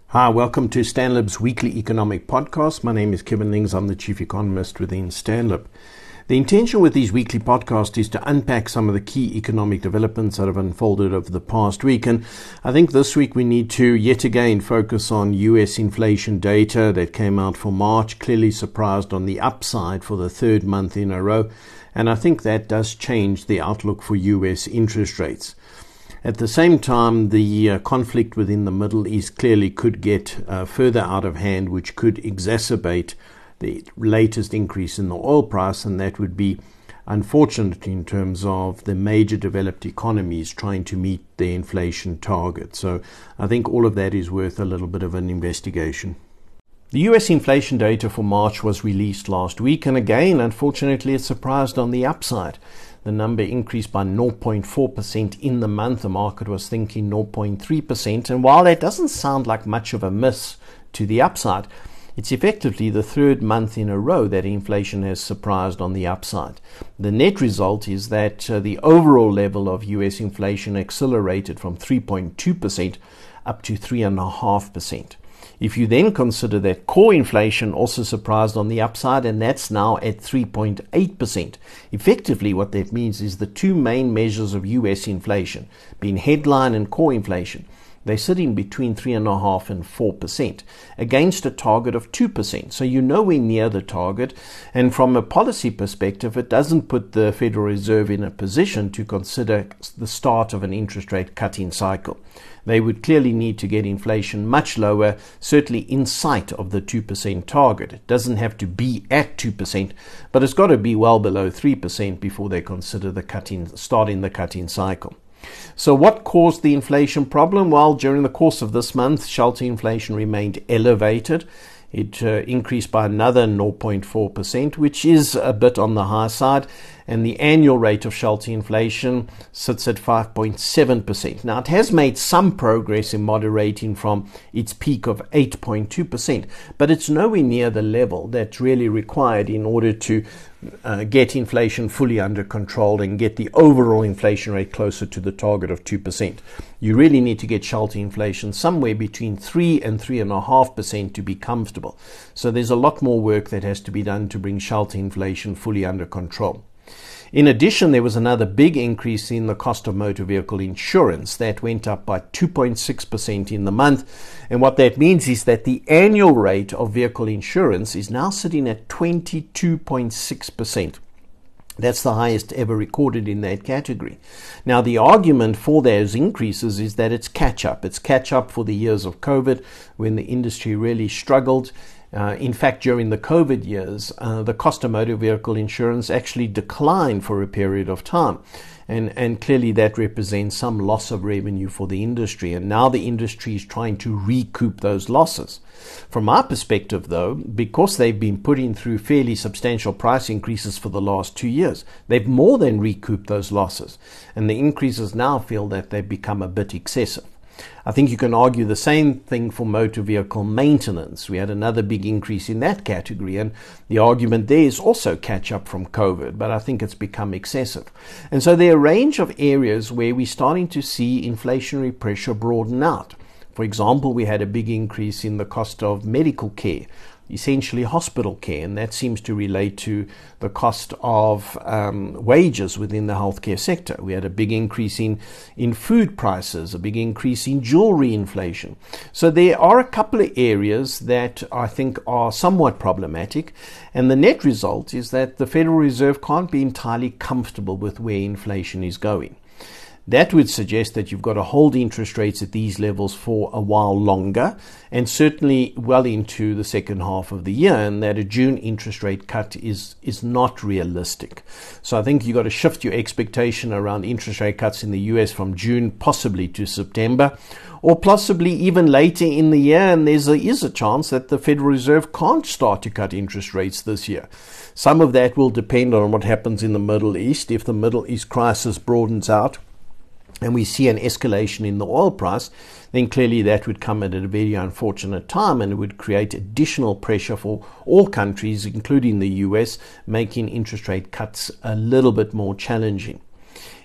Hi, welcome to Stanlib's weekly economic podcast. My name is Kevin Lings. I'm the chief economist within Stanlib. The intention with these weekly podcasts is to unpack some of the key economic developments that have unfolded over the past week. And I think this week we need to yet again focus on US inflation data that came out for March, clearly surprised on the upside for the third month in a row. And I think that does change the outlook for US interest rates. At the same time, the conflict within the Middle East clearly could get further out of hand, which could exacerbate the latest increase in the oil price, and that would be unfortunate in terms of the major developed economies trying to meet their inflation target. So I think all of that is worth a little bit of an investigation. The US inflation data for March was released last week, and again, unfortunately, it surprised on the upside. The number increased by 0.4% in the month. The market was thinking 0.3%. And while that doesn't sound like much of a miss to the upside, it's effectively the third month in a row that inflation has surprised on the upside. The net result is that the overall level of US inflation accelerated from 3.2% up to 3.5%. If you then consider that core inflation also surprised on the upside, and that's now at 3.8%. Effectively, what that means is the two main measures of US inflation, being headline and core inflation, they're sitting between 3.5% and 4% against a target of 2%. So you're nowhere near the target. And from a policy perspective, it doesn't put the Federal Reserve in a position to consider the start of an interest rate cutting cycle. They would clearly need to get inflation much lower, certainly in sight of the 2% target. It doesn't have to be at 2%, but it's got to be well below 3% before they consider starting the cutting cycle. So what caused the inflation problem? Well, during the course of this month, shelter inflation remained elevated. It increased by another 0.4%, which is a bit on the high side. And the annual rate of shelter inflation sits at 5.7%. Now, it has made some progress in moderating from its peak of 8.2%, but it's nowhere near the level that's really required in order to get inflation fully under control and get the overall inflation rate closer to the target of 2%. You really need to get shelter inflation somewhere between 3 and 3.5% to be comfortable. So there's a lot more work that has to be done to bring shelter inflation fully under control. In addition, there was another big increase in the cost of motor vehicle insurance that went up by 2.6% in the month. And what that means is that the annual rate of vehicle insurance is now sitting at 22.6%. That's the highest ever recorded in that category. Now, the argument for those increases is that it's catch-up. It's catch-up for the years of COVID when the industry really struggled. In fact, during the COVID years, the cost of motor vehicle insurance actually declined for a period of time. And clearly that represents some loss of revenue for the industry. And now the industry is trying to recoup those losses. From our perspective, though, because they've been putting through fairly substantial price increases for the last 2 years, they've more than recouped those losses. And the increases now feel that they've become a bit excessive. I think you can argue the same thing for motor vehicle maintenance. We had another big increase in that category, and the argument there is also catch up from COVID, but I think it's become excessive. And so there are a range of areas where we're starting to see inflationary pressure broaden out. For example, we had a big increase in the cost of medical care, essentially hospital care, and that seems to relate to the cost of wages within the healthcare sector. We had a big increase in food prices, a big increase in jewelry inflation. So there are a couple of areas that I think are somewhat problematic, and the net result is that the Federal Reserve can't be entirely comfortable with where inflation is going. That would suggest that you've got to hold interest rates at these levels for a while longer, and certainly well into the second half of the year, and that a June interest rate cut is not realistic. So I think you've got to shift your expectation around interest rate cuts in the US from June possibly to September, or possibly even later in the year, and there is a chance that the Federal Reserve can't start to cut interest rates this year. Some of that will depend on what happens in the Middle East. If the Middle East crisis broadens out, and we see an escalation in the oil price, then clearly that would come at a very unfortunate time, and it would create additional pressure for all countries, including the US, making interest rate cuts a little bit more challenging.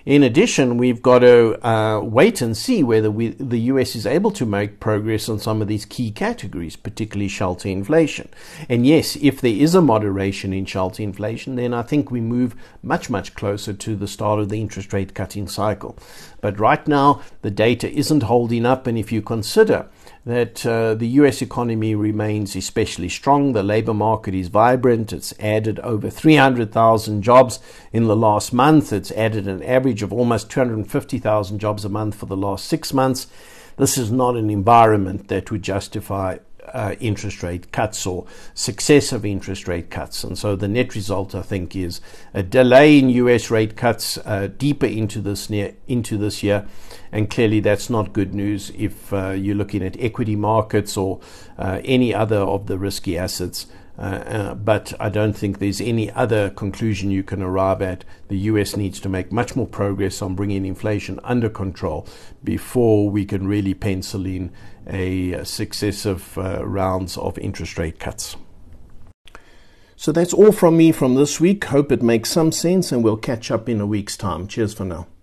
In addition, we've got to wait and see whether the US is able to make progress on some of these key categories, particularly shelter inflation. And yes, if there is a moderation in shelter inflation, then I think we move much, much closer to the start of the interest rate cutting cycle. But right now, the data isn't holding up, and if you consider that the US economy remains especially strong, the labor market is vibrant, it's added over 300,000 jobs in the last month, it's added an average of almost 250,000 jobs a month for the last 6 months. This is not an environment that would justify interest rate cuts or successive interest rate cuts. And so the net result, I think, is a delay in US rate cuts deeper into this year. And clearly that's not good news if you're looking at equity markets or any other of the risky assets. But I don't think there's any other conclusion you can arrive at. The US needs to make much more progress on bringing inflation under control before we can really pencil in a successive rounds of interest rate cuts. So that's all from me from this week. Hope it makes some sense, and we'll catch up in a week's time. Cheers for now.